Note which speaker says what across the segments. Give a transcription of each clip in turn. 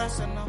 Speaker 1: pasa no.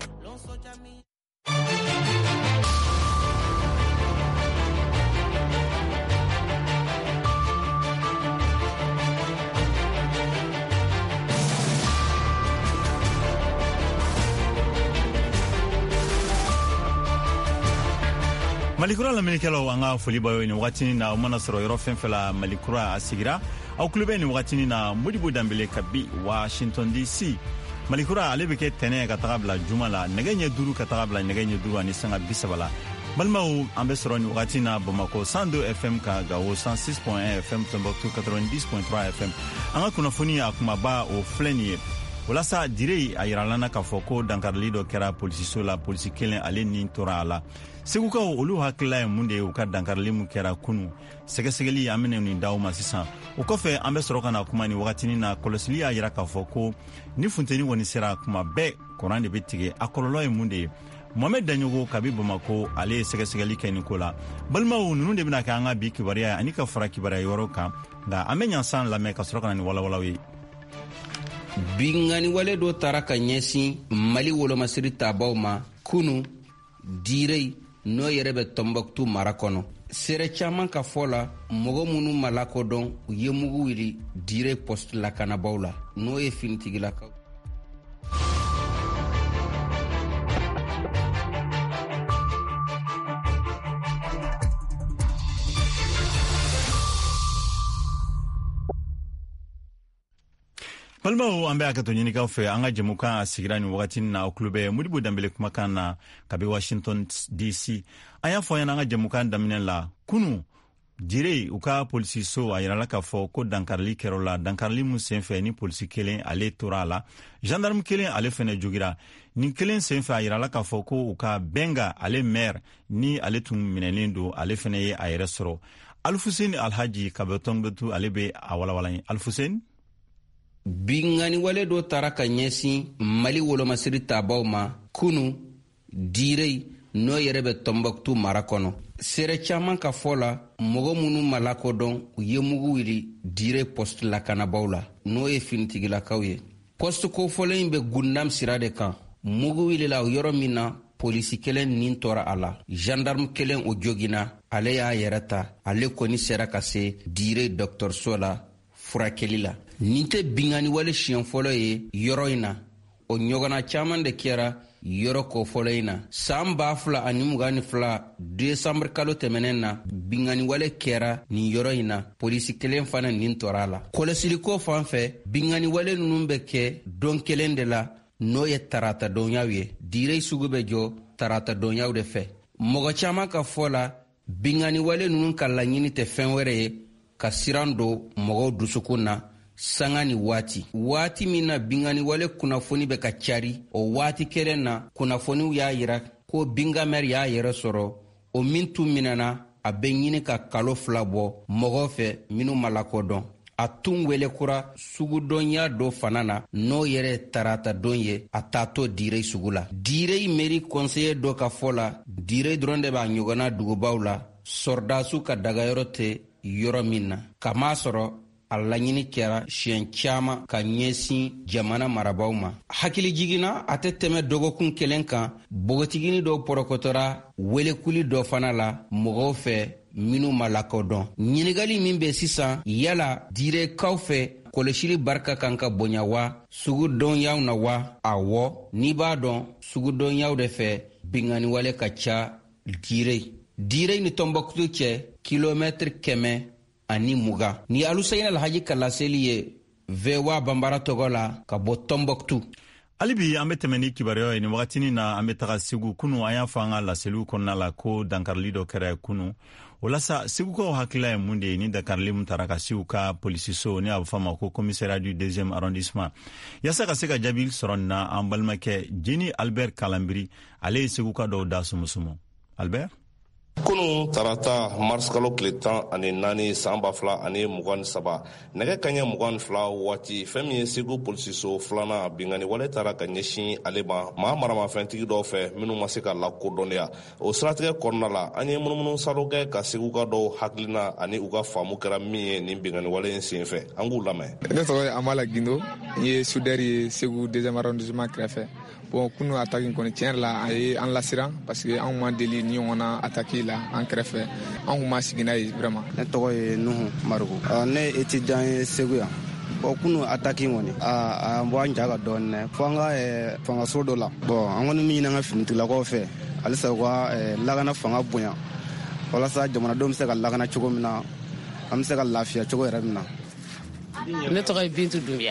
Speaker 2: Malikura la minikelo anga foli bayo ni watini na umana soro yoro fenfela Malikura asigira au klube ni watini na Modibo Dambele kabi Washington DC. Malikura alebeke tene katabla jumala negenye duru katabla negenye duru ani sanga bisabala. Balmau ambe soro ni watini na Bamako 102 FM ka gawo 106.1 FM Tombouctou 90.3 FM. Anga kuna foni akumaba o flenie. Walasa direi ayiralana ka foko dankarli do kera polisiso la polisi kelen ale ni tora ala. Seguka olu hakila munde u ka dankarli mu kera kunu. Segesegeli amene ni dauma sisan. O kofe ambe soroka na kuma ni wakati ni na kolosili ayira ka foko ni funteni woni sera kuma be Koran de betige akololo e munde. Mohamed Danyogo kabi Bamako ale segesegeli keni kola. Balmaw nunu de bina ka anga bi kibaria ani ka fara kibaria yoroka nga amenya san la me ka soroka ni wala
Speaker 3: Bingani wale do taraka nyesi Mali wolo masiri tabaw ma kunu direi no yerebe Tombouctou marakono sere chaman ka fola mogo munu malako don yemugu wili direi post la kanabawla no ye fintigila ka
Speaker 2: Palmao ambe akato nyini ka fe anga jemuka asigira ni wakati na klube Modibo Dambele kumaka na kabe Washington DC aya fo yana anga jemuka ndamine la kunu dire uka polisi so ayirala ka fo ko dankarli kerola dankarli musenfe ni polisi kelen ale torala gendarme kelen ale fene jogira ni kelen senfe ayirala ka fo ko uka benga ale maire ni ale tum minelendo ale fene ye ayere soro Alfusen Alhaji kabetongbatu ale be awala Alfusen
Speaker 3: Bingani wale do taraka nyesi Mali wolo masiri tabaw ma kunu direi no yerebe Tombouctou marakono sere chaman ka fola mogo munu malako don yemugu wili direi post la kanabawla no ye fintigila kawye post ko folen be gundam sirade kan mugu wili la yoro mina polisi kelen nin tora ala gendarme kelen o jogina ale ya yerata ale koni sera kase direi Dr Sola furakelila ninte bingani wale shiyan folo ye yoro ina o nyogana chaman de kera yoro ko folo ina samba fula animugani fula December kalo temenena bingani wale kera ni yoro ina polisi kelen fana nin torala kolesiliko fanfe bingani wale nunumbe ke don kelen de la no ye tarata donyawe direi sugube jo tarata donyaw de fe mogo chama ka fola bingani wale nunun kala nyini te fenwere ye ka sirando mogo dusukuna sangani wati mina bingani wale kunafoni be ka cari o wati kelen na kunafoni ya yira ko bingamer ya yere soro o mintu minana a be ɲini ka kalo fila bɔ mɔgɔ fɛ minu malakodɔn a tun wele kura sugudɔnya do fana na n'o yɛrɛ tarata don ye a taatɔ direi sugu la direi meri kɔnseye dɔ ka fɔ la direi dɔrɔn de b'a ɲɔgɔnna dugubaw la sɔrdasu ka dagayɔrɔ tɛ yɔrɔ min na kama sɔrɔ a laɲini kɛra siɲɛ caaman ka ɲɛsin jamana marabaw ma hakili jigina a tɛ tɛmɛ dɔgɔkun kelen kan bogotigini dɔ pɔrɔkɔtɔra welekuli dɔ fana la mɔgɔw fɛ minnu ma lakodɔn ɲinigali min bɛ sisan yala direkaw fɛ kɔlɔsili barika kan ka bonya wa sugudɔnyaw na wa awɔ n'i b'a dɔn sugudɔnyaw de fɛ binganiwale ka ca direi ni Tombouctou cɛ kilomɛtiri 100 ani muga ni Aluseyina Alhaji kalaseli ye vewa bambara togo la ka bɔ Tombouctou
Speaker 2: alibi an bɛ tɛmɛ ni kibaruya ye ni wagatini na an bɛ taga Segu kunu an y'a fɔ an ka laseliw kɔnɔna la ko dankarili dɔ kɛra kunu o la sa segukaw hakila ye mun de ye ni dankarili mun tara ka Segu ka polisiso ni a bɛ fɔ a ma ko commissariat du 2e arrondissement yasa ka se ka jaabi sɔrɔ nin na an balimakɛ Jeni Albert Kalambiri ale ye seguka dɔw da sumusumu Albert
Speaker 1: kunu tarata mars kalo tile 14 san 2023 nɛgɛ kaɲɛ 22 waati fɛn min ye segu polisiso filanan bingani wale tara ka ɲɛsin ale ma maa maramafɛntigi dɔw fɛ minnu ma se ka lakodɔnniya o siratigɛ kɔnɔna la an ye munumunu salo kɛ ka segu ka dɔw hakilina ani u ka faamu kɛra min ye nin bingani wale in sen fɛ an k'u lamɛn.
Speaker 4: Ne tɔgɔ ye Amala Gindo, n ye soudeur ye Segu 2e arrondissement kɛrɛfɛ. Bon kunu attaque kɔni tiɲɛ yɛrɛ la a ye an lasiran parce que anw ma deli ni ɲɔgɔn na attaque la an kɛrɛfɛ an kun ma sigi n'a ye vraiment.
Speaker 5: Ne tɔgɔ ye Nuhu Marugu, ne étudiant ye Segu yan. Bon kunu attaque kɔni a bɔ an ja ka dɔɔnin dɛ fo an ka fangaso dɔ la. Bon an kɔni min ɲini an ka finitigilakaw fɛ halisa u ka lakana fanga bonya walasa jamanadenw bɛ se ka lakana cogo min na an bɛ se ka lafiya cogo yɛrɛ min na.
Speaker 6: Ne tɔgɔ ye Bintu Dunbiya.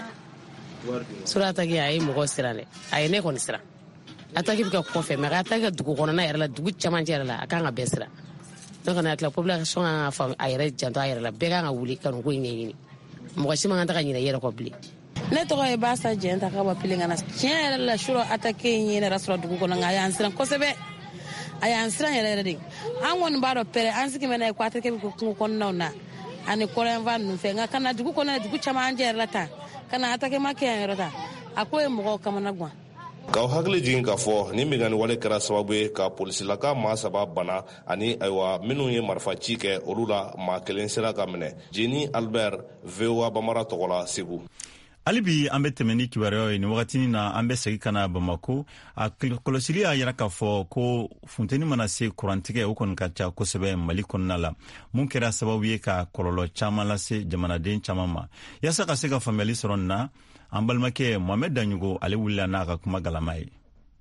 Speaker 6: Sura attaque a ye mɔgɔ siran dɛ a ye ne kɔni siran attaque bɛ ka kɔfɛ mais attaque ka dugu kɔnɔna yɛrɛ la dugu camancɛ yɛrɛ la a kan ka bɛɛ siran ne kɔni hakili la population kan ka faamu a yɛrɛ janto a yɛrɛ la bɛɛ kan ka wuli ka nin ko in ɲɛɲini mɔgɔ si man kan ta ka ɲinɛ i yɛrɛ kɔ bilen.
Speaker 7: Ne tɔgɔ ye Basa Jɛnta ka bɔ Pilengana. Tiɲɛ yɛrɛ la sura attaque in ye ne yɛrɛ sɔrɔ dugu kɔnɔ nka a y'an siran kosɛbɛ a y'an siran yɛrɛ de an kɔni b'a dɔn pɛrɛ an sigi mɛ n'a ye ko attaque bɛ kɛ kungo kɔnɔnaw na ani kɔrɔnfan ninnu fɛ nka kana dugu kɔnɔ dugu camancɛ yɛrɛ la tan kana attaque ma kɛ yan yɔrɔ ta a ko ye mɔgɔw kamana gan.
Speaker 1: K'aw hakili jigin k'a fɔ ni bingani wale kɛra sababu ye ka polisilaka maa 3 bana ani ayiwa minnu ye marifa ci kɛ olu la maa 1 sera ka minɛ Jeni Albert VOA Bamara tɔgɔ la Segu.
Speaker 2: hali bi an bɛ tɛmɛ ni kibaruyaw ye nin wagatinin na an bɛ segi ka na Bamako a kɔlɔsili y'a yira k'a fɔ ko funteni mana se kurantigɛ o kɔni ka ca kosɛbɛ Mali kɔnɔna la mun kɛra sababu ye ka kɔlɔlɔ caman lase jamanaden caman ma yaasa ka se ka faamuyali sɔrɔ nin na an balimakɛ Mohamed Daɲugo ale wulila n'a ka kuma galama ye.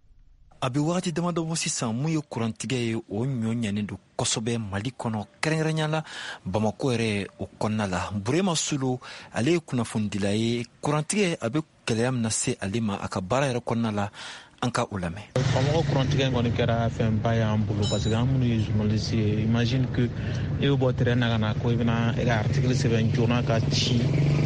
Speaker 8: A bɛ wagati damadɔ bɔ sisan mun ye kurantigɛ ye o ɲɔ ɲɛnen don kosɛbɛ Mali kɔnɔ kɛrɛnkɛrɛnya la Bamako yɛrɛ o kɔnɔna la Burema Sulu ale ye kunnafonidila ye kurantigɛ a bɛ gɛlɛya min na se ale ma a ka baara yɛrɛ kɔnɔna la an ka o lamɛn.
Speaker 9: Bamako kurantigɛ kɔni kɛra fɛnba y'an bolo parce que an minnu ye journaliste ye imagine que e bɛ bɔ terrain na ka na ko i bɛna e ka article sɛbɛn joona ka ci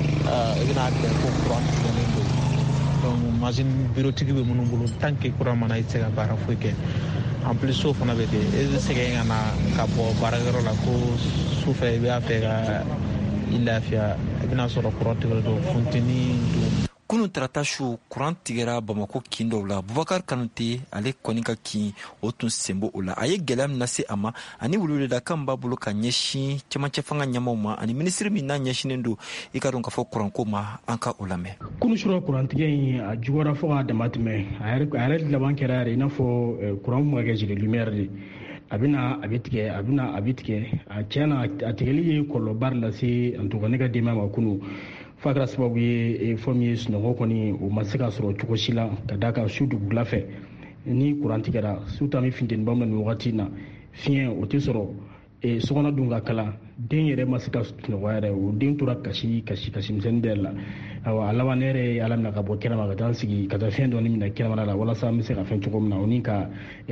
Speaker 9: i bɛna kɛ ko kurantigɛlen don. Donc machine bureautique bɛ minnu bolo tant que courant mana i tɛ se ka baara foyi kɛ en plus so fana bɛ ten e bɛ sɛgɛn ka na ka bɔ baarakɛyɔrɔ la ko sufɛ i b'a fɛ ka i lafiya i bɛna sɔrɔ courant tigɛlen don funteni don.
Speaker 8: Kunu tarata su kuran tigɛra Bamako kin dɔw la Bubakar Kanute ale kɔni ka kin o tun senbo o la a ye gɛlɛya min lase a ma ani weleweledakan b'a bolo ka ɲɛsin cɛmancɛ fanga ɲɛmaw ma ani minisiri min n'a ɲɛsinen don i ka dɔn k'a fɔ kuranko ma an ka o lamɛn.
Speaker 10: Kunu sura kurantigɛ in a juguyara fo k'a dama tɛmɛ a yɛrɛ laban kɛra yɛrɛ i n'a fɔ kuran mun ka kɛ jeli lumière de a bɛ tigɛ a tiɲɛna a tigɛli ye kɔlɔlɔba lase en tout cas ne ka denbaya ma kunu f'a kɛra sababu ye fɛn min ye sunɔgɔ kɔni o ma se ka sɔrɔ cogo si la ka d'a kan su dugula fɛ ni kuran tigɛra su ta min funteniba min na nin wagati in na fiɲɛ o tɛ sɔrɔ sokɔnɔ dun ka kalan den yɛrɛ ma se ka sunɔgɔ yɛrɛ o den tora kasi misɛnnin de la a laban ne yɛrɛ ye ala minɛ ka bɔ kɛnɛma ka taa sigi ka taa fiɲɛ dɔɔni minɛ kɛnɛmana la walasa an bɛ se ka fɛn cogo min na o ni ka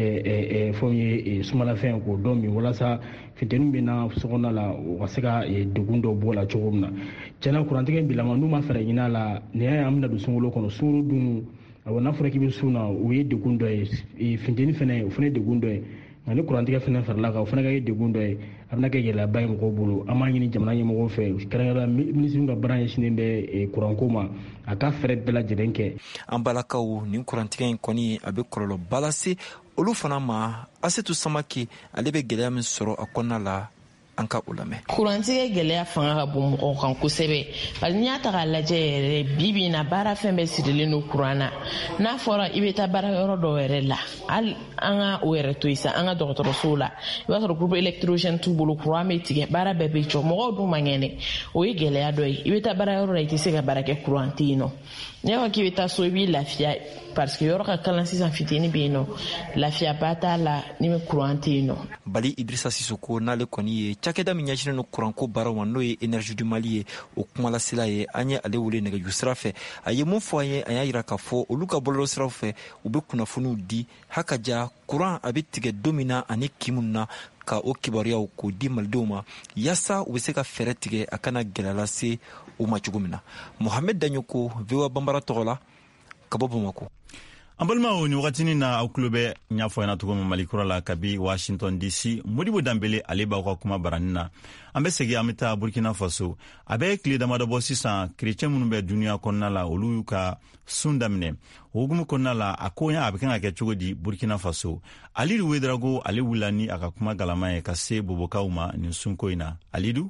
Speaker 10: fɛn ye sumalafɛn k'o dɔn min walasa funteni bɛ na sokɔnɔ la o ka se ka degun dɔw bɔ la cogo min na tiɲɛna kurantigɛ in bilama n'u ma fɛɛrɛ ɲini a la nin y'a ye an bɛna don sunkalo kɔnɔ sunkalo dun n'a fɔra k'i bɛ sun na o ye degun dɔ ye funteni fana o fana ye degun dɔ ye nka ni kurantigɛ fana farala kan o fana ka ye degun dɔ ye a bɛna kɛ gɛlɛyaba ye mɔgɔw bolo an b'a ɲini jamana ɲɛmɔgɔw fɛ kɛrɛnkɛrɛnnenya minisiri ka baara ɲɛsinnen bɛ kuranko ma a ka fɛɛrɛ bɛɛ lajɛlen kɛ.
Speaker 8: An balakaw nin kurantigɛ in kɔni a bɛ kɔlɔlɔba lase olu fana ma Asetu Samake ale bɛ gɛlɛya min sɔrɔ a kɔnɔna la an ka o lamɛn.
Speaker 11: Kurantigɛ gɛlɛya fanga ka bon mɔgɔw kan kosɛbɛ bari n'i y'a ta k'a lajɛ yɛrɛ bi na baara fɛn bɛɛ sirilen don kuran na n'a fɔra i bɛ taa baarayɔrɔ dɔw yɛrɛ la hali an ka o yɛrɛ to yen sa an ka dɔgɔtɔrɔsow la i b'a sɔrɔ groupe électrogène t'u bolo kuran bɛ tigɛ baara bɛɛ bɛ jɔ mɔgɔw dun man kɛnɛ o ye gɛlɛya dɔ ye i bɛ taa baarayɔrɔ la i tɛ se ka baara kɛ kuran tɛ yen nɔ n'i y'a fɔ k'i bɛ taa so i b'i lafiya parce que yɔrɔ ka kalan sisan fitini bɛ yen nɔ lafiyaba t'a la ni bɛ kuran tɛ yen nɔ.
Speaker 8: Bali Idrissa Sissoko n'ale kɔni ye cakɛda min ɲɛsinnen don kuranko baaraw ma n'o ye Énergie du Mali ye o kumalasela ye an ye ale wele nɛgɛjuru sira fɛ a ye mun fɔ an ye a y'a jira k'a fɔ olu ka bɔlɔlɔ siraw fɛ u bɛ kunnafoniw di hakaja kuran a bɛ tigɛ don min na ani kin minnu na ka o kibaruyaw k'o di malidenw ma yaasa u bɛ se ka fɛɛrɛ tigɛ a kana gɛlɛya lase u ma cogo min na. Mohamed Daɲuko VOA Bambara tɔgɔ la ka bɔ Bamako.
Speaker 2: an balimaw ni wagatini na aw tulo bɛ ɲa fɔ ɲɛna cogo min malikura la kabi Washington DC Modibo Dambele ale b'aw ka kuma baranin na. An bɛ segi an bɛ taa Burkina Faso. A bɛ tile damadɔ bɔ sisan chrétien minnu bɛ duniya kɔnɔna la olu y'u ka sun daminɛ. O hukumu kɔnɔna la a ko ɲa a bɛ kan ka kɛ cogo di Burkina Faso. Alidu Wedrago ale wulila ni a ka kuma galama ye ka se bobokaw ma nin sunko in na. Alidu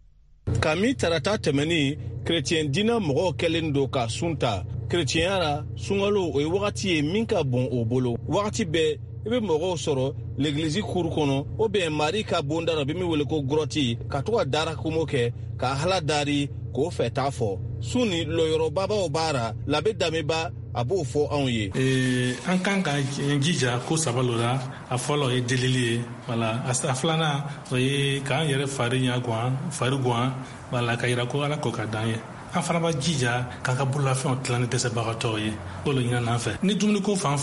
Speaker 12: Kami tarata tɛmɛni chrétien dina mɔgɔw kɛlen do ka sunta chrétienra sungalo o ye wagati ye min ka bon o bolo wagati bɛɛ I bɛ mɔgɔw sɔrɔ l'église cour kɔnɔ o bɛn mari ka bonda bɛ min wele ko grotti ka to ka dara kumo kɛ ka hala dari k'o fɛ t'a fɔ suni lɔyɔrɔbabaw baara labɛ dameba a b'o fɔ anw ye.
Speaker 13: An kan ka jija ko saba lo la a fɔlɔ ye delili ye wala a filanan o ye k'an yɛrɛ fari guwan wala ka yira ko ala ko ka d'an ye. An fana b'a jija k'a ka bololafɛnw tila ni dɛsɛbagatɔw ye o lo ɲinɛ n'an fɛ ni dumuni ko fan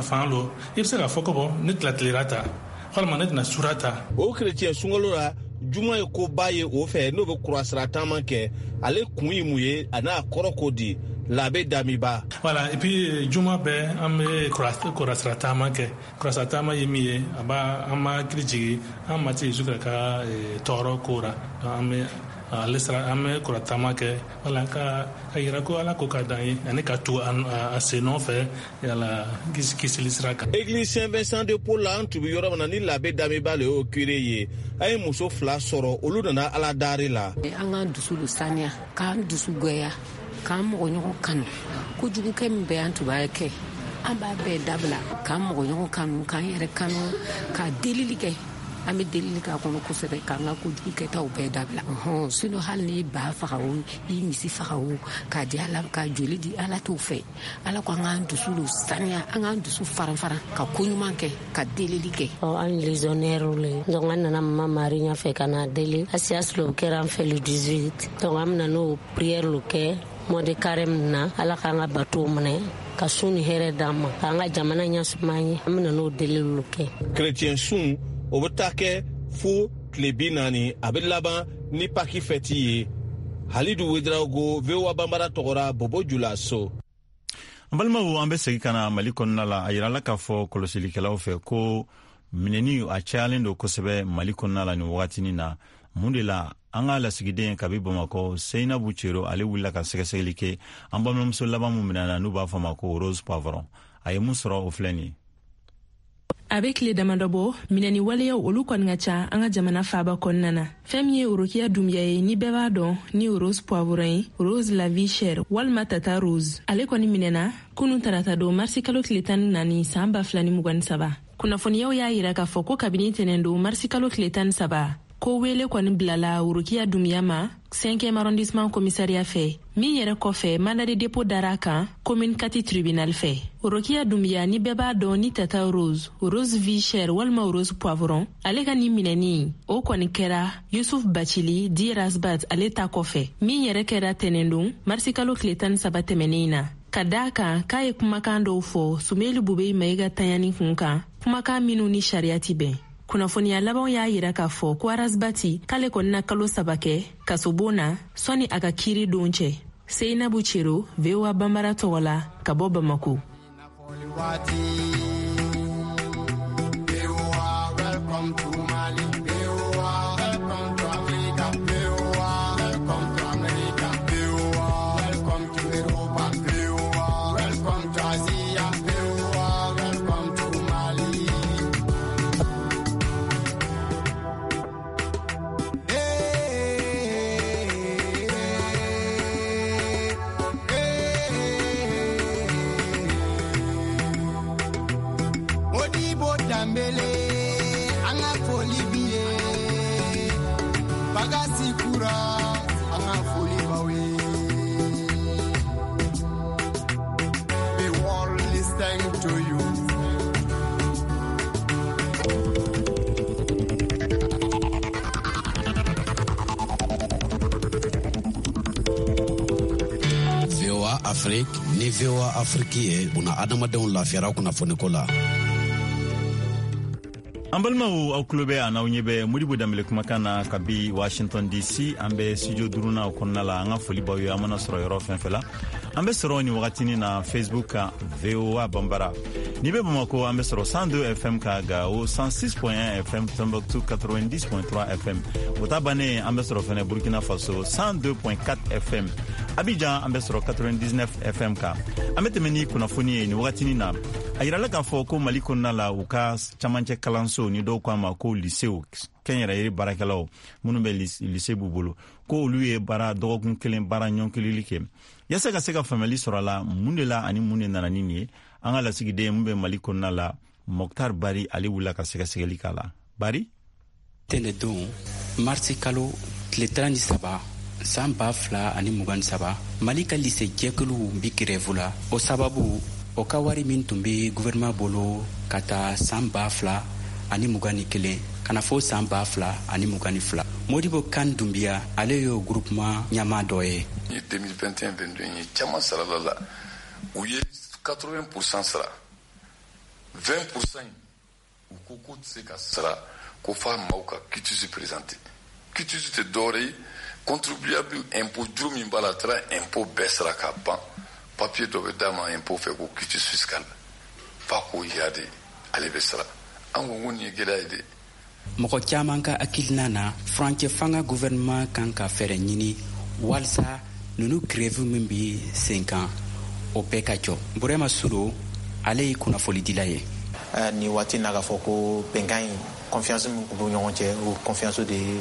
Speaker 13: lo I bɛ se k'a fɔ ko bɔ ne tilera ta walima ne tɛna sura ta.
Speaker 12: O chrétien sunkalo la juma ye ko ba ye o fɛ n'o bɛ kurasira taama kɛ ale kun ye mun ye a n'a kɔrɔ ko di labɛ damiba.
Speaker 13: Voilà et puis juma bɛɛ an bɛ kurasira taama kɛ kurasira taama ye min ye a b'a an ma hakili jigin an mati Yesu ka tɔɔrɔ ko la an bɛ ale sara an bɛ kuratama kɛ wala ka yira ko ala ko ka d'an ye ani ka to a sen nɔfɛ yala kisili sira kan.
Speaker 12: Église Saint-Vincent de Paul la an tun bɛ yɔrɔ min na ni labɛ damiba le y'o curé ye a ye muso fila sɔrɔ olu nana ala dari la.
Speaker 6: An k'an dusu don saniya k'an dusu goya k'an mɔgɔ ɲɔgɔn kanu kojugukɛ min bɛ an tun b'a kɛ an b'a bɛɛ dabila k'an mɔgɔ ɲɔgɔn kanu k'an yɛrɛ kanu ka delili kɛ an bɛ delili k'a kɔnɔ kosɛbɛ k'an ka kojugukɛtaw bɛɛ dabila sinon hali ni ba faga o I misi faga o k'a di ala ka joli di ala t'o fɛ ala ko an k'an dusu don saniya an k'an dusu faran ka koɲuman kɛ ka delili kɛ.
Speaker 14: An légionnaire le donc an nana mama mari ɲafɛ ka na deli asias lo kɛra an fɛ le 18 donc an bɛna n'o prière lo kɛ mois de carême na ala k'an ka bateau minɛ ka sun ni hɛrɛ d'an ma k'an ka jamana ɲɛsuma ye an bɛna n'o deli lo kɛ.
Speaker 12: Chrétien sun o bɛ taa kɛ fo tile 40 a bɛ laban ni paki fɛti ye Halidu Wedrago VOA Bambara tɔgɔra Bobo Jula so.
Speaker 2: An balimaw an bɛ segi ka na Mali kɔnɔna la a yirala k'a fɔ kɔlɔsilikɛlaw fɛ ko minɛni a cayalen don kosɛbɛ Mali kɔnɔna la nin wagatinin na mun de la an ka lasigiden kabi Bamakɔ Seinabu Cero ale wulila ka sɛgɛsɛgɛli kɛ an balimamuso laban min minɛna n'u b'a fɔ ma ko Rose Poivron a ye mun sɔrɔ o filɛ nin ye.
Speaker 15: A bɛ tile damadɔ bɔ minɛni waleyaw olu kɔni ka ca an ka jamana faaba kɔnɔna na fɛn min ye Orokia Dumbuya ye ni bɛɛ b'a dɔn ni Rose Poivron ye Rose la vie chère walima Tata Rose ale kɔni minɛna kunun tarata don marsi kalo tile 14 san 2023 kunnafoniyaw y'a yira k'a fɔ ko kabini tɛnɛn don marsi kalo tile 13 ko wele kɔni bilala Orokia Dumbuya ma 5e arrondissement commissariat fɛ min yɛrɛ kɔfɛ mandat de dépôt dara kan commune 4 tribunal fɛ. Orokia Dumbuya ni bɛɛ b'a dɔn ni Tata Rose vie chère walima Rose Poivron ale ka ni minɛni o kɔni kɛra Yusuf Bacili di Rasbat ale ta kɔfɛ min yɛrɛ kɛra tɛnɛn don marsi kalo tile 13 tɛmɛnen na ka da kan k'a ye kumakan dɔw fɔ Sumeli Bube Mayiga tanyani kun kan kumakan minnu ni sariya ti bɛn. Kunnafoniya laban y'a yira k'a fɔ ko Arasbati k'ale kɔni na kalo 3 kɛ kasobon na sɔni a ka kiiri don cɛ. Seinabu Cero VOA Bambara tɔgɔ la ka bɔ Bamako.
Speaker 16: Afrique ni VOA Afrique ye una adamadenw lafiyara kunnafoniko la.
Speaker 2: An balimaw aw tulo bɛ a n'aw ɲɛ bɛ Modibo Dambele kumakan na kabi Washington DC an bɛ studio 5 na kɔnɔna la an ka foli b'aw ye an mana sɔrɔ yɔrɔ fɛn fɛn la an bɛ sɔrɔ ni wagatini na Facebook kan VOA Bambara. Ni bɛ Bamako an bɛ sɔrɔ 102 FM ka Gao 106.1 FM Tombouctou 90.3 FM. O ta bannen an bɛ sɔrɔ fɛnɛ Burkina Faso 102.4 FM. Abidjan an bɛ sɔrɔ 99 FM ka. An bɛ tɛmɛ ni kunnafoni ye ni wagatini na. A yirala k'a fɔ ko Mali kɔnɔna la u ka camancɛ kalanso ni dɔw k'a ma ko lycée kɛnyɛrɛye baarakɛlaw minnu bɛ lycée b'u bolo ko olu ye baara dɔgɔkun kelen baara ɲɔnkilili kɛ. Yasa ka se ka faamuyali sɔrɔ a la mun de la ani mun de nana ni nin ye an ka lasigiden mun bɛ Mali kɔnɔna la Mokhtar Bari ale wulila ka sɛgɛsɛgɛli k'a la. Bari
Speaker 3: tɛnɛdon marisi kalo tile 13 san 2023 Mali ka lycée jɛkuluw bi grève la o sababu o ka wari min tun bɛ gouvernement bolo ka taa san 2021 kana fo san 2022 Modibo Kane Doumbia ale yo groupement ɲama dɔ ye
Speaker 17: 2021-22 ye caman sarala la u ye 80% sara 20% u ko tɛ se ka sara ko fa maaw ka quitus présenté quitus tɛ dɔwɛrɛ ye contribuable impôt juru min b'a la a taara impôt bɛɛ sara ka ban papier dɔ bɛ d'a ma impôt fɛ ko quitus fiscal fa k'o yira de ale bɛ sara an ko nin ye gɛlɛya ye de.
Speaker 3: Mɔgɔ caman ka hakilina na furancɛ fanga gouvernement kan ka fɛɛrɛ ɲini walisa nunu grève min bi sen kan o bɛɛ ka jɔ. Burema Sulu ale ye kunnafolidila ye.
Speaker 18: Ni waati na ka fɔ ko bɛnkan in confiance min b'u ɲɔgɔn cɛ o confiance de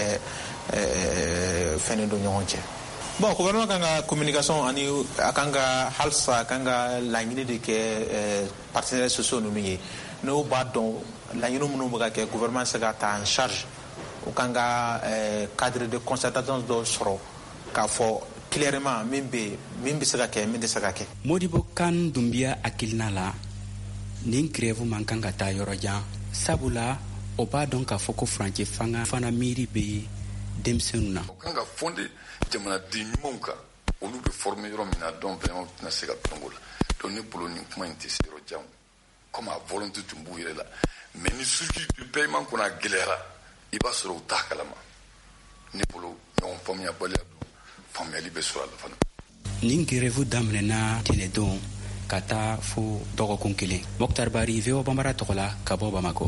Speaker 18: fɛnɛ do ɲɔgɔn cɛ. Bon, gouvernement kan ka communication ani a kan ka halisa kan ka laɲini de kɛ partenaires sociaux ninnu ye n'o b'a dɔn laɲini minnu bɛ ka kɛ gouvernement se ka ta en charge o kan ka cadre de concertation dɔ sɔrɔ k'a fɔ clairement min bɛ se ka kɛ min tɛ se ka kɛ.
Speaker 3: Modibo Kane Doumbia hakilina la nin grève man kan ka taa yɔrɔ jan sabula o b'a dɔn k'a fɔ ko furancɛ fanga fana miiri bɛ denmisɛnninw na.
Speaker 17: O kan ka fondé jamanaden ɲumanw kan olu bɛ former yɔrɔ min na donc vraiment tɛna se ka dɔn o la donc ne bolo nin kuma in tɛ se yɔrɔ jan comme a volonté tun b'u yɛrɛ la mais ni circuit de paiement kɔni a gɛlɛyara i b'a sɔrɔ u t'a kalama ne bolo ɲɔgɔn faamuyabaliya don faamuyali bɛ sɔrɔ a la fana.
Speaker 3: Nin grève daminɛna tɛnɛdon ka taa fo dɔgɔkun kelen. Mokhtar Bari VOA Bambara tɔgɔ la ka bɔ Bamako.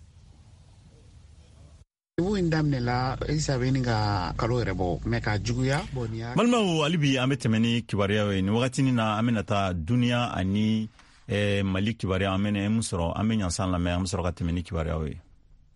Speaker 2: Balimaw hali bi an bɛ tɛmɛ ni kibaruyaw ye nin wagatini na an bɛna taa duniya ani Mali kibaruya an bɛna mun sɔrɔ an bɛ ɲansan lamɛn an bɛ sɔrɔ ka tɛmɛ ni kibaruyaw ye.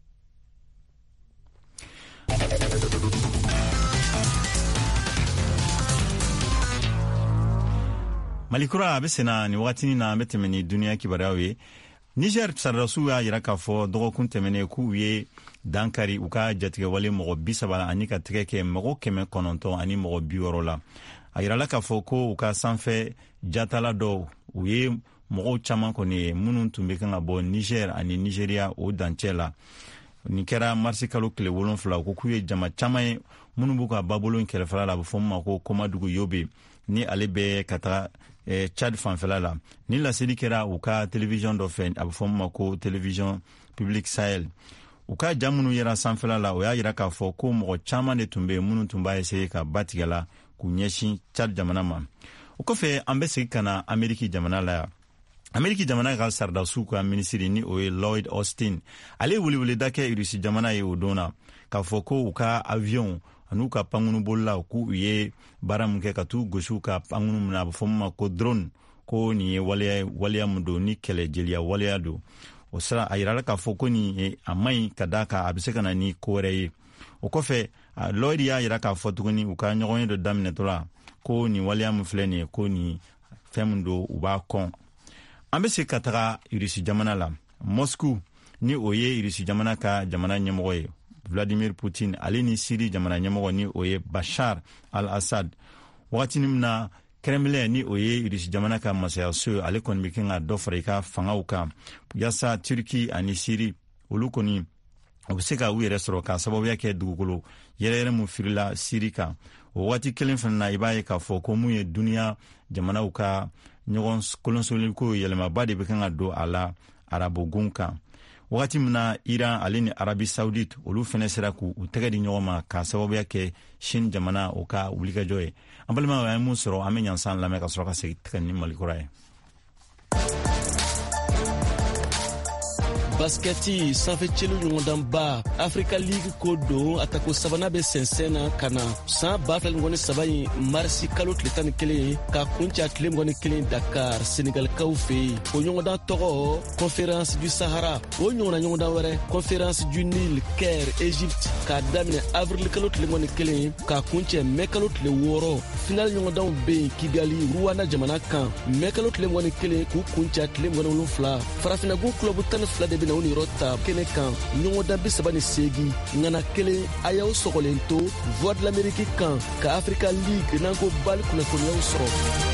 Speaker 2: Malikura a bɛ senna nin wagatini na an bɛ tɛmɛ ni duniya kibaruyaw ye. Niger saradasiw y'a yira k'a fɔ dɔgɔkun tɛmɛnen k'u ye dankari u ka jatigɛwale mɔgɔ 30 ani ka tɛgɛ kɛ mɔgɔ 900 ani mɔgɔ 60 la. A yirala k'a fɔ ko u ka sanfɛ jatala dɔw u ye mɔgɔw caman kɔni ye minnu tun bɛ kan ka bɔ Niger ani Nigeria o dancɛ la. Nin kɛra marisi kalo tile 7 ko k'u ye jama caman ye minnu b'u ka babolo kɛrɛfɛla la a bɛ fɔ min ma ko Komadugu Yobe ni ale bɛ ka taa Chad fanfɛla la. Ni laseli kɛra u ka télévision dɔ fɛ a bɛ fɔ min ma ko télévision publique Sahel. U ka jaa minnu yɛra sanfɛla la o y'a yira k'a fɔ ko mɔgɔ caman de tun bɛ yen minnu tun b'a essayer ka ba tigɛ la k'u ɲɛsin Chad jamana ma. O kɔfɛ an bɛ segin ka na Amérique jamana la yan. Amérique jamana ka saradasiw ka minisiri ni o ye Lloyd Austin. Ale ye weleweleda kɛ Russie jamana ye o don na k'a fɔ ko u ka avion an'u ka pankunu bolila k'u ye baara min kɛ ka t'u gosi u ka pankunu min na a bɛ fɔ min ma ko drone ko nin ye waleya min don ni kɛlɛ jeliya waleya don. O sera a yirala k'a fɔ ko nin a maɲi ka da kan a bɛ se ka na ni ko wɛrɛ ye. O kɔfɛ Lloyd y'a yira k'a fɔ tuguni u ka ɲɔgɔnye dɔ daminɛtɔ la ko nin waleya min filɛ nin ye ko nin fɛn min don u b'a kɔn. An bɛ se ka taga Russie jamana la. Moscou ni o ye Russie jamana ka jamana ɲɛmɔgɔ ye. Vladimir Putin ale ni Syrie jamana ɲɛmɔgɔ ni o ye Bashar al-Assad. Waati min na Kremlin ni o ye Russie jamana ka masayaso ale kɔni bɛ kan ka dɔ fara i ka fangaw kan. Yasa Turki ani Syrie olu kɔni o bɛ se ka u yɛrɛ sɔrɔ ka sababuya kɛ dugukolo yɛrɛyɛrɛ mun firila Syrie kan. O waati kelen fana na i b'a ye k'a fɔ ko mun ye duniya jamanaw ka ɲɔgɔn kolonsoliko yɛlɛmaba de bɛ kan ka don a la arabugun kan. wagati min na Iran ale ni Arabi Saoudite olu fɛnɛ sera k'u tɛgɛ di ɲɔgɔn ma ka sababuya kɛ Chine jamana o ka wulikajɔ ye. An balimaw an ye mun sɔrɔ an bɛ ɲansan lamɛn ka sɔrɔ ka segin tɛgɛ ni malikura ye.
Speaker 19: Basketi sanfɛ celu ɲɔgɔndanba Africa League ko don atako sabana bɛ sɛnsɛnna ka na san 2023 marisi kalo tile 11 ka kunca tile 21 Dakar Senegalikaw fɛ yen. O ɲɔgɔndan tɔgɔ Conférence du Sahara. O ɲɔgɔnna ɲɔgɔndan wɛrɛ Conférence du Nil Caire Égypte k'a daminɛ avril kalo tile 21 ka kuncɛ mai kalo tile 6. Final ɲɔgɔndanw bɛ yen Kigali Rwanda jamana kan mai kalo tile 21 k'u kunca tile 27. Farafinagun club 12 de bɛ na uni rota kene kan ɲɔgɔndan 38 ngana kelen a y'aw sɔgɔlen to Voix de l'Amérique kan ka Africa League nanko bal kunnafoniyaw sɔrɔ.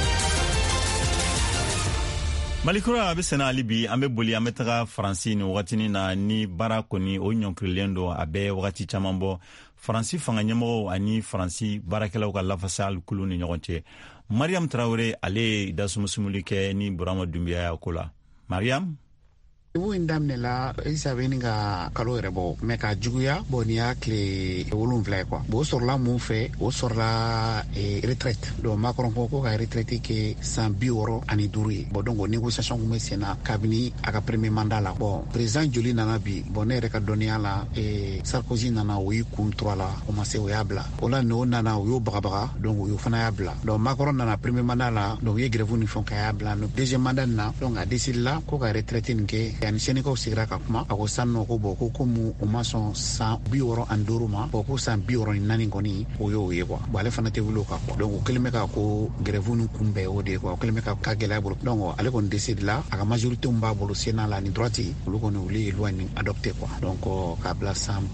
Speaker 2: Malikura a bɛ sɛnɛ hali bi an bɛ boli an bɛ taga Faransi ni wagatini na ni baara kɔni o ɲɔnkirilen don a bɛ wagati caman bɔ Faransi fanga ɲɛmɔgɔw ani Faransi baarakɛlaw ka lafasali kulu ni ɲɔgɔn cɛ. Mariam Traoré ale dasumusumuli kɛ ni Burama Dumbiya ko la. Mariam
Speaker 20: Wo indamne la isa beni ka kalo yɛrɛ bɔ mais ka juguya bon ni y'a tile 7 ye quoi bon o sɔrɔla mun fɛ o sɔrɔla retraite donc Macron ko ka retraite kɛ san 65 ye bon donc négociation kun bɛ sen na kabini a ka premier mandat la bon président joli nana bi bon ne yɛrɛ ka dɔnniya la Sarkozy nana o yi kun 3 la o ma se o y'a bila o la n'o nana o y'o bagabaga donc o fana y'a bila donc Macron nana premier mandat la donc o ye grève ni fɛn ka y'a bila no deuxième mandat na donc a décidé la ko ka retraite nin kɛ yani Sénégal sigira ka kuma a ko sanno ko bon ko komu o ma sɔn san 65 ma bon ko san 64 kɔni o y'o ye quoi bon ale fana tɛ wuli o ka quoi donc o kelen bɛ ka ko grève ni kunbɛn o de ye quoi o kelen bɛ ka gɛlɛya bolo donc ale kɔni décide la a ka majorité min b'a bolo Sénat la ni droite olu kɔni olu ye loi ni adopté quoi donc k'a bila san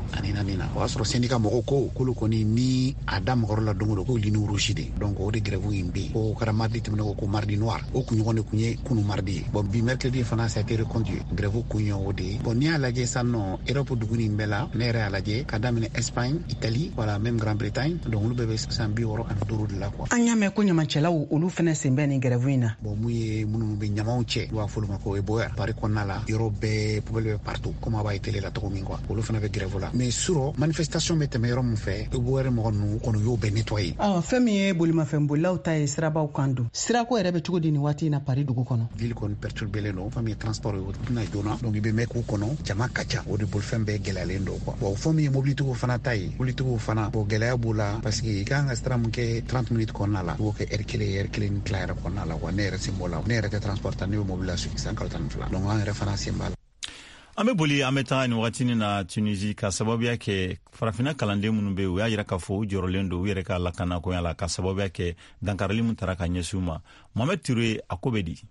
Speaker 20: 64 na o y'a sɔrɔ syndicat mɔgɔw ko k'olu kɔni ni a da mɔgɔ la don o don ko ligne rouge de donc o de grève in bɛ yen o kɛra mardi tɛmɛnen ko mardi noir o kunɲɔgɔn de kun ye kunu mardi ye bon bi mercredi fana ça a été reconduit grève kunɲɔ o de bon ni y'a lajɛ san nɔ Europe duguni bɛɛ la ne yɛrɛ y'a lajɛ ka daminɛ Espagne Italie voilà même Grande-Bretagne donc olu bɛɛ bɛ san 65 de la quoi
Speaker 21: an y'a mɛn ko ɲamacɛlaw olu fɛnɛ sen bɛ nin grève in na
Speaker 20: bon mun ye minnu bɛ ɲamaw cɛ b'a fɔ olu ma ko eboya Paris kɔnɔna la yɔrɔ bɛɛ poubelle bɛ partout comme a b'a ye télé la cogo min quoi olu fana bɛ grève la mais surɔ manifestation bɛ tɛmɛ yɔrɔ min fɛ eboya mɔgɔ ninnu kɔni y'o bɛɛ nettoyer
Speaker 21: fɛn min ye bolimafɛn bolilaw ta ye sirabaw kan don sirako yɛrɛ bɛ cogo di nin waati in na Paris dugu kɔnɔ
Speaker 20: ville kɔni perturbelen don fɛn min ye transport ye o tɛna joona donc i bɛ mɛn k'u kɔnɔ jama ka ca o de bolifɛn bɛɛ gɛlɛyalen don quoi bon fɛn min ye mobilitigiw fana ta ye mobilitigiw fana bon gɛlɛya b'o la parce que i kan ka sira min kɛ 30 minutes kɔnɔna la i b'o kɛ heure kelen ni tila yɛrɛ kɔnɔna la quoi ne yɛrɛ sen b'o la ne yɛrɛ tɛ transport ta ne bɛ mobili la san kalo 12 donc an yɛrɛ fana sen b'a la.
Speaker 2: An bɛ boli an bɛ taga nin wagatini na Tunisie ka sababuya kɛ farafina kalanden minnu bɛ yen u y'a jira k'a fɔ u jɔrɔlen don u yɛrɛ ka lakana koya la ka sababuya kɛ dankarili min taara ka ɲɛsin u ma Mohamed Touré a ko bɛ di.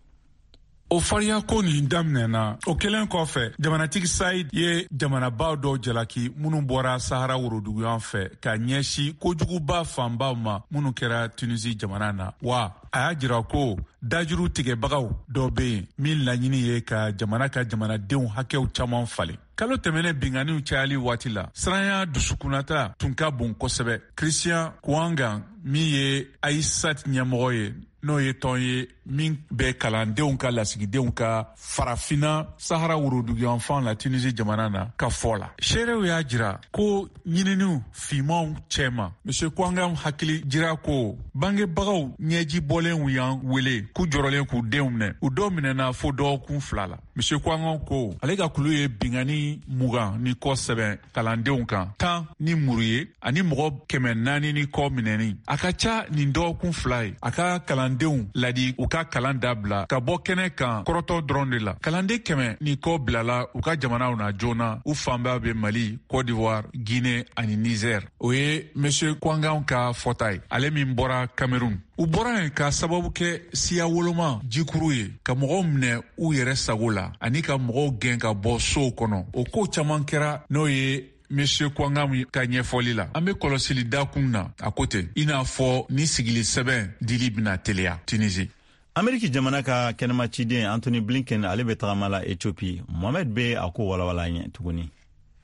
Speaker 22: O fariya ko nin daminɛna o kelen kɔfɛ jamanatigi Saïd ye jamanabaw dɔw jalaki minnu bɔra Sahara woroduguyan fɛ ka ɲɛsi kojuguba fanbaw ma minnu kɛra Tunisie jamana na wa a y'a jira ko dajuru tigɛbagaw dɔ bɛ yen min laɲini ye ka jamanadenw hakɛw caman falen. Kalo tɛmɛnɛ binganiw cayali waati la siranya dusukunata tun ka bon kosɛbɛ. Christian Kouanga min ye Aïssat ɲɛmɔgɔ ye n'o ye tɔn ye min bɛ kalandenw ka lasigidenw ka farafina Sahara woroduguyanfan la Tunisie jamana na ka fɔ la. Seerew y'a jira ko ɲininiw fimanw cɛma. Monsieur Kouanga hakili jira ko bangebagaw ɲɛji bɔlenw y'an wele k'u jɔrɔlen k'u denw minɛ u dɔw minɛna fo dɔgɔkun 2 la. Monsieur Kouanga ko ale ka kulu ye bingani 20 ni kɔ sɛbɛn kalandenw kan 10 ni muru ye ani mɔgɔ 400 ni kɔ minɛni. A ka ca nin dɔgɔkun 2 ye a ka kalandenw ladi u ka kalan dabila ka bɔ kɛnɛ kan kɔrɔtɔ dɔrɔn de la. Kalanden 100 ni kɔ bilala u ka jamanaw na joona u fanba bɛ Mali, Côte d'Ivoire, Guinée ani Niger. O ye Monsieur Kouanga ka fɔta ye ale min bɔra Cameroun. U bɔra yen ka sababu kɛ siya woloma jikuru ye ka mɔgɔw minɛ u yɛrɛ sago la ani ka mɔgɔw gɛn ka bɔ sow kɔnɔ. O ko caman kɛra n'o ye Monsieur Kouanga ka ɲɛfɔli la. An bɛ kɔlɔsili dakun na a ko ten i n'a fɔ ni sigili sɛbɛn dili bɛna teliya Tunisie.
Speaker 2: Ameriki jamana ka kɛnɛma ciden Anthony Blinken ale bɛ tagama la Ethiopie. Mohamed bɛ a ko walawala ɲɛ tuguni.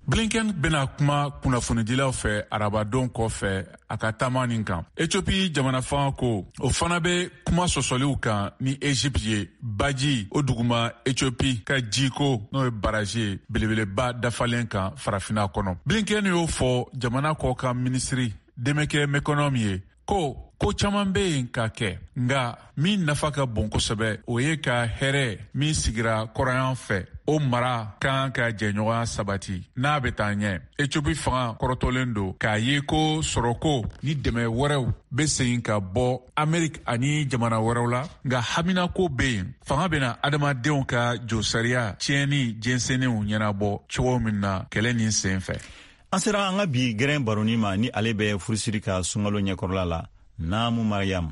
Speaker 22: Blinken bena kuma kunnafonidilaw fɛ arabadon kɔfɛ a ka taama nin kan. Ethiopie jamana fanga ko o fana bɛ kuma sɔsɔliw kan ni Egypte ye. Baji o duguma Ethiopie ka jiko n'o ye baraji ye belebeleba dafalen kan farafina kɔnɔ. Blinken y'o fɔ jamana kɔ kan minisiri Demeke Mekonom ye ko caman bɛ yen ka kɛ nga min nafa ka bon kosɛbɛ o ye ka hɛrɛ min sigira kɔrɔyan fɛ o mara kan ka jɛɲɔgɔnya sabati n'a bɛ taa ɲɛ. Ethiopie fanga kɔrɔtɔlen don k'a ye ko sɔrɔko ni dɛmɛ wɛrɛw bɛ segin ka bɔ Ameriki ani jamana wɛrɛw la nga haminako bɛ yen fanga bɛna adamadenw ka josariya tiɲɛni jɛnsɛnenw ɲɛnabɔ cogo min na kɛlɛ nin sen fɛ.
Speaker 2: An sera an ka bi gɛrɛn baroni ma ni ale bɛ furusiri ka sunkalo ɲɛkɔrɔla la. Namu Mariam.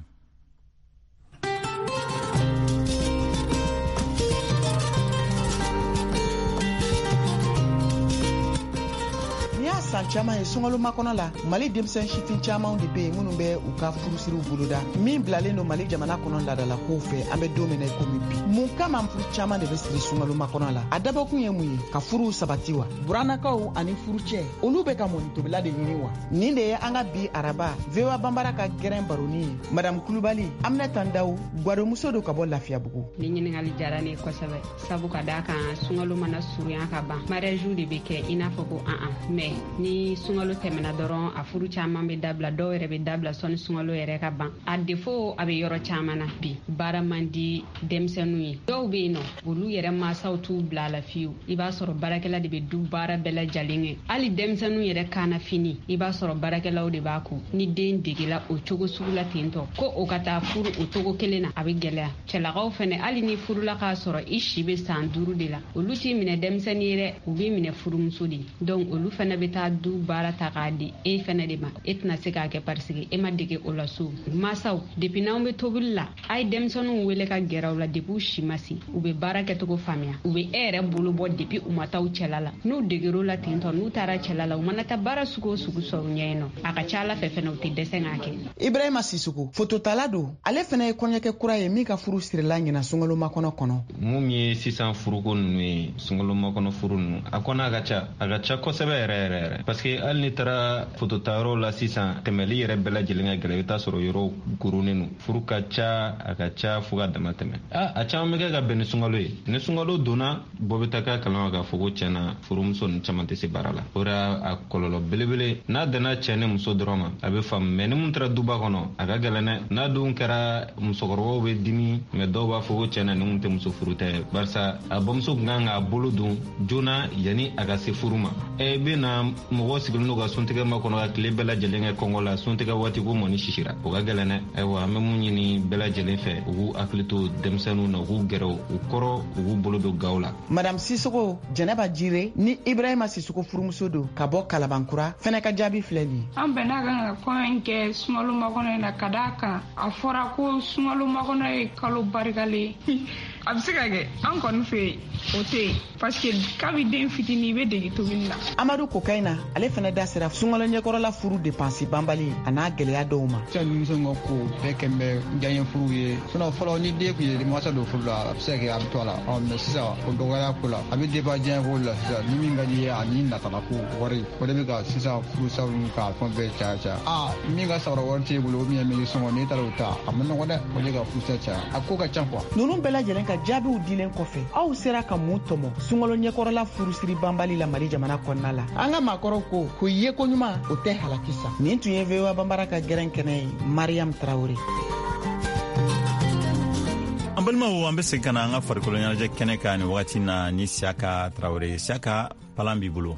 Speaker 21: San caman ye sunkalo makɔnɔ la Mali denmisɛn sitin caman de bɛ yen minnu bɛ u ka furusiriw boloda min bilalen don Mali jamana kɔnɔ ladala kow fɛ an bɛ don min na komi bi. Mun kama furu caman de bɛ siri sunkalo makɔnɔ la a dabɔkun ye mun ye ka furuw sabati wa buranakaw ani furucɛ olu bɛ ka mɔni tobila de ɲini wa nin de ye an ka bi araba VOA Banbara ka gɛrɛn baroni ye. Madame Kulubali Aminata Ndaw gwadomuso do ka bɔ Lafiyabugu.
Speaker 4: Ni ɲininkali diyara ne kosɛbɛ sabu ka d'a kan sunkalo mana surunya ka ban mariage de bɛ kɛ i n'a fɔ ko mais ni sunkalo tɛmɛna dɔrɔn a furu caman bɛ dabila dɔw yɛrɛ bɛ dabila sɔni sunkalo yɛrɛ ka ban a defo a bɛ yɔrɔ caman na bi baara man di denmisɛnninw ye dɔw bɛ yen nɔ olu yɛrɛ mansaw t'u bila la fiyewu i b'a sɔrɔ baarakɛla de bɛ du baara bɛɛ lajɛlen kɛ hali denmisɛnninw yɛrɛ kaana fini i b'a sɔrɔ baarakɛlaw de b'a ko ni den degela o cogo sugu la tentɔ ko o ka taa furu o cogo kelen na a bɛ gɛlɛya cɛlakaw fɛnɛ hali ni furula k'a sɔrɔ i si bɛ san 5 de la olu t'i minɛ denmisɛnnin ye dɛ u b'i minɛ furumuso de donc olu fɛnɛ bɛ taa du baara ta k'a di e fɛnɛ de ma e tɛna se k'a kɛ parce que e ma dege o la so masaw depuis n'anw bɛ tobili la a ye denmisɛnninw wele ka gɛrɛ u la depuis u si ma se u bɛ baara kɛcogo faamuya u bɛ e yɛrɛ bolo bɔ depuis u ma taa u cɛla la n'u deger'o la tentɔ n'u taara cɛla la u mana taa baara sugu o sugu sɔrɔ ɲɛ yen nɔ a ka ca ala fɛ fɛnɛ u tɛ dɛsɛ k'a kɛ. Ibrahima Sisoko fototala don ale fɛnɛ ye kɔɲɔkɛ kura ye min ka furu sirila ɲina sunkalo makɔnɔ kɔnɔ.
Speaker 5: Mun ye sisan furuko ninnu ye sunkalo makɔnɔ furu ninnu a kɔnɔ a ka ca kosɛbɛ yɛrɛ parce que hali ni taara fototayɔrɔ la sisan tɛmɛli yɛrɛ bɛɛ lajɛlen ka gɛlɛ i bɛ taa sɔrɔ yɔrɔ gurunnen don furu ka ca a ka ca fo ka dama tɛmɛ a caman bɛ kɛ ka bɛn ni sunkalo ye ni sunkalo donna bɔ bɛ taa k'a kalama k'a fɔ ko tiɲɛna furumuso ninnu caman tɛ se baara la o de y'a kɔlɔlɔ belebele n'a danna cɛ ni muso dɔrɔn ma a bɛ faamu mɛ ni mun taara duba kɔnɔ a ka gɛlɛn dɛ n'a dun kɛra musokɔrɔbaw bɛ dimi mɛ dɔw b'a fɔ ko tiɲɛna ni mun tɛ muso furu tɛ barisa a bamuso kun kan k'a bolo don joona yanni a ka se furu ma i bɛ na mɔgɔ sigilen don ka suntigɛ ma kɔnɔ ka tile bɛɛ lajɛlen kɛ kɔngɔ la suntigɛ waati ko mɔni sisira o ka gɛlɛn dɛ ayiwa an bɛ mun ɲini bɛɛ lajɛlen fɛ u k'u hakili to denmisɛnninw na u k'u gɛrɛ u kɔrɔ u k'u bolo don gaw la. Madame Sisoko Jɛnɛba Jire ni Ibrahima Sisoko furumuso don ka bɔ Kalabankura fɛnɛ ka jaabi filɛ nin ye. An bɛnna kan ka kɔɲɔ in kɛ sunkalo makɔnɔ in na ka d'a kan a fɔra ko sunkalo makɔnɔ ye kalo barikalen a bɛ se ka kɛ an kɔni fɛ yen o tɛ yen parce que kabi den fitinin i bɛ dege tobili la. Amadu Kokaina ale fɛnɛ da sera sunkalo ɲɛkɔrɔla furu dépense banbali a n'a gɛlɛya dɔw ma. Cɛ ni muso ka ko bɛɛ kɛ bɛ diyaɲɛ furu ye sinon fɔlɔ ni den kun ye mansa don furu la a bɛ se ka kɛ a bɛ to a la mɛ sisan o dɔgɔya ko la a bɛ débat diyaɲɛ ko la sisan ni min ka di ye ani natala ko wari o de bɛ ka sisan furusaw ka fɛn bɛɛ caya min ka sabara wari t'e bolo o min ye min sɔngɔ n'i taara o ta a ma nɔgɔ dɛ o de ka furusa caya a ko ka ca quoi. Ninnu bɛɛ lajɛlen ka jaabiw dilen kɔfɛ aw sera ka mun tɔmɔ sunkalo ɲɛkɔrɔla furusiri banbali la Mali jamana kɔnɔna la an ka maakɔrɔw ko ye ko ɲuman o tɛ halaki sa. Nin tun ye VOA Banbara ka gɛrɛn kɛnɛ ye Mariam Traoré.
Speaker 2: An balimaw an bɛ segin ka na an ka farikolo ɲɛnajɛ kɛnɛ kan ni wagati na ni Siaka Traoré. Siaka palan b'i bolo.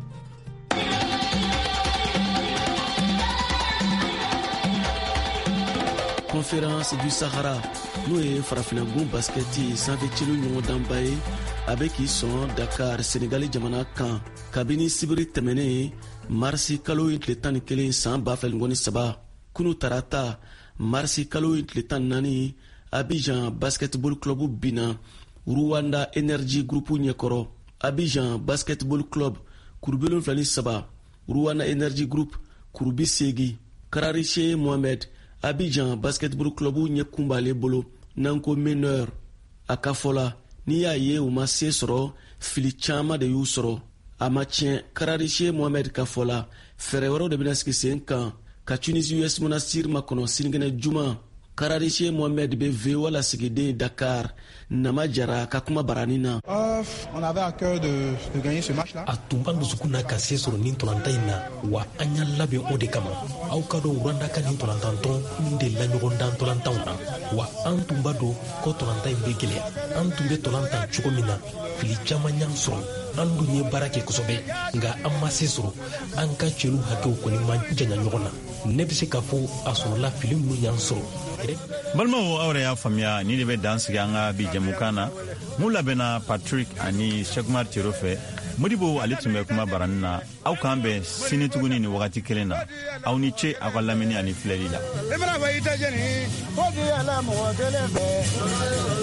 Speaker 19: Conférence du Sahara n'o ye farafinnagun baskɛti sanfɛcilu ɲɔgɔndanba ye a bɛ k'i sɔn Dakar Senegali jamana kan kabini sibiri tɛmɛnen marisi kalo in tile 11 san 2023 kunu tarata marisi kalo in tile 14 Abidjan basketball club bina Rwanda Energy Group ɲɛkɔrɔ Abidjan basketball club kurubi 73 Rwanda Energy Group kurubi 8 Kararishe Mohamed Abidjan basketball club ɲɛ kunb'ale bolo nanko meneur a ka fɔ la n'i y'a ye u ma se sɔrɔ fili caman de y'u sɔrɔ a ma tiɲɛ kararishe mohamed ka fɔ la fɛɛrɛ wɛrɛw de bena sigi sen kan ka tunisi us monastir makɔnɔ sinikɛnɛ juma. kararishe mohamed be VOA lasigiden Dakar nama jara ka kuma barani na.
Speaker 1: On avait à cœur de gagner ce match là.
Speaker 7: A tun b'an dusukun na ka se sɔrɔ nin tɔlanta in na wa an y'a labɛn o de kama. Aw ka dɔn Rwanda ka nin tɔlantan tɔn n delila ɲɔgɔndan tɔlantanw na wa an tun b'a dɔn ko tɔlanta in bɛ gɛlɛya. An tun bɛ tɔlantan cogo min na fili caman y'an sɔrɔ. An dun ye baara kɛ kosɛbɛ nka an ma se sɔrɔ an ka cɛlu hakɛw kɔni ma janya ɲɔgɔn na. Ne bɛ se k'a fɔ a sɔrɔla fili minnu y'an sɔrɔ.
Speaker 2: balimaw aw yɛrɛ y'a faamuya ni de bɛ dan sigi an ka bi jɛmukan na mun labɛnna Patrick ani Shekmar Tero fɛ. Modibo ale tun bɛ kuma barani na. Aw k'an bɛn sini tuguni ni wagati kelen na. Aw ni ce aw ka lamɛnni ani filɛli la.